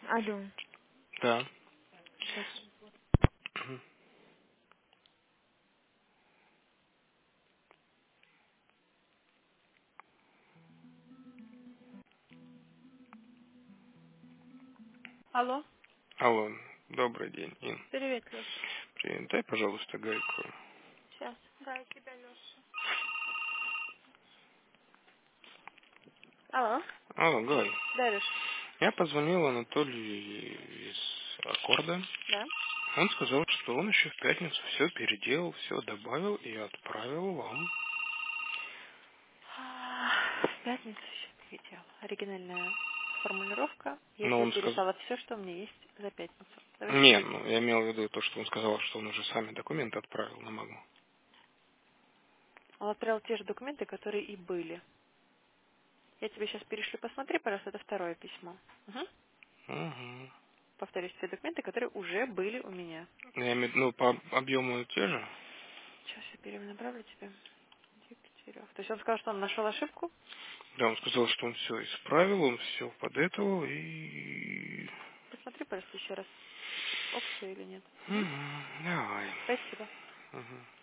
Алло. Да. Сейчас. Мгм. Алло. Алло, добрый день, Ин. Привет, Леш. Привет, дай, пожалуйста, гайку. Сейчас. Да, у тебя, Леша. Алло. Алло, Гай. Да, Леш. Я позвонил Анатолию из Аккорда. Да? Он сказал, что он еще в пятницу все переделал, все добавил и отправил вам. В пятницу еще прилетел. Оригинальная формулировка. Я Но тебе он сказал... переслала все, что у меня есть за пятницу. Давай Не, смотреть. ну я имел в виду то, что он сказал, что он уже сами документы отправил на Магму. Он отправил те же документы, которые и были. Я тебе сейчас перешлю. Посмотри, пожалуйста, это второе письмо. Угу. Угу. Повторюсь, те документы, которые уже были у меня. Я имею, ну, по объему те же. Сейчас я перенаправлю тебе. Дегтярев. То есть он сказал, что он нашел ошибку? Да, он сказал, что он все исправил, он все подэтовал и... Посмотри, пожалуйста, еще раз. Ок, все или нет. Угу. Мгм, давай. Спасибо. Мгм.